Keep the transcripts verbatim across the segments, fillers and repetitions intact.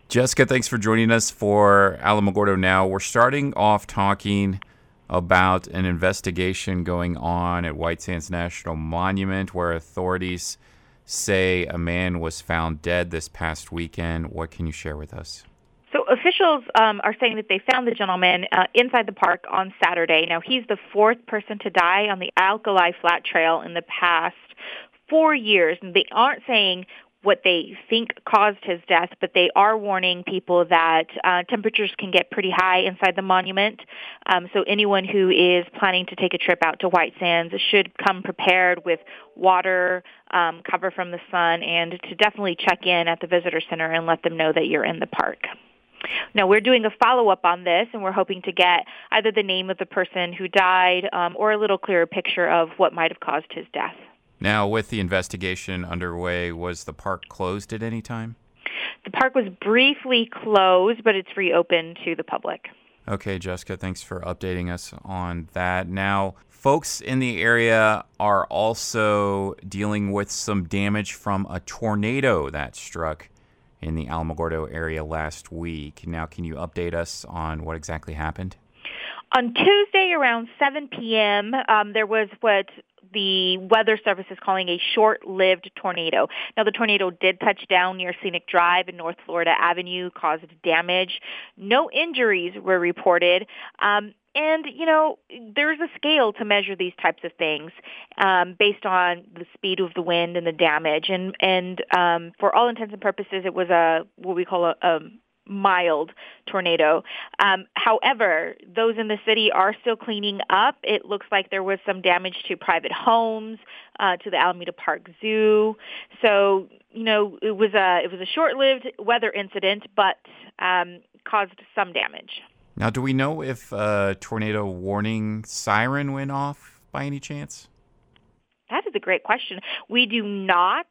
Jessica, thanks for joining us for Alamogordo Now. We're starting off talking about an investigation going on at White Sands National Monument where authorities say a man was found dead this past weekend. What can you share with us? So officials um, are saying that they found the gentleman uh, inside the park on Saturday. Now, he's the fourth person to die on the Alkali Flat Trail in the past four years. And they aren't saying what they think caused his death, but they are warning people that uh, temperatures can get pretty high inside the monument. Um, so anyone who is planning to take a trip out to White Sands should come prepared with water, um, cover from the sun, and to definitely check in at the visitor center and let them know that you're in the park. Now, we're doing a follow-up on this, and we're hoping to get either the name of the person who died um, or a little clearer picture of what might have caused his death. Now, with the investigation underway, was the park closed at any time? The park was briefly closed, but it's reopened to the public. Okay, Jessica, thanks for updating us on that. Now, folks in the area are also dealing with some damage from a tornado that struck in the Alamogordo area last week. Now, can you update us on what exactly happened? On Tuesday around seven p.m., um, there was what the Weather Service is calling a short-lived tornado. Now, the tornado did touch down near Scenic Drive and North Florida Avenue, caused damage. No injuries were reported. Um, and, you know, there's a scale to measure these types of things um, based on the speed of the wind and the damage. And, and um, for all intents and purposes, it was a what we call a, a mild tornado. Um, however, those in the city are still cleaning up. It looks like there was some damage to private homes, uh, to the Alameda Park Zoo. So, you know, it was a it was a short-lived weather incident, but um, caused some damage. Now, do we know if a tornado warning siren went off by any chance? That is a great question. We do not.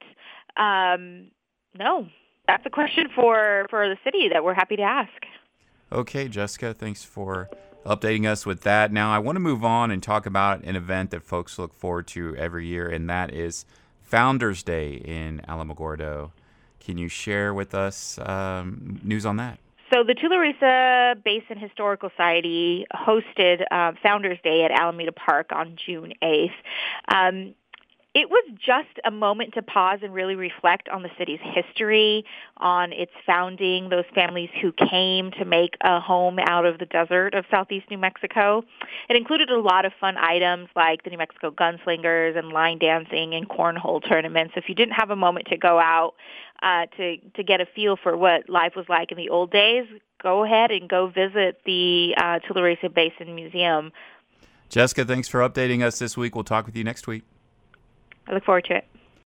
Um, no. That's a question for, for the city that we're happy to ask. Okay, Jessica, thanks for updating us with that. Now, I want to move on and talk about an event that folks look forward to every year, and that is Founders Day in Alamogordo. Can you share with us um, news on that? So the Tularosa Basin Historical Society hosted uh, Founders Day at Alameda Park on June eighth. Um, It was just a moment to pause and really reflect on the city's history, on its founding, those families who came to make a home out of the desert of southeast New Mexico. It included a lot of fun items like the New Mexico gunslingers and line dancing and cornhole tournaments. If you didn't have a moment to go out uh, to, to get a feel for what life was like in the old days, go ahead and go visit the uh, Tularosa Basin Museum. Jessica, thanks for updating us this week. We'll talk with you next week. I look forward to it.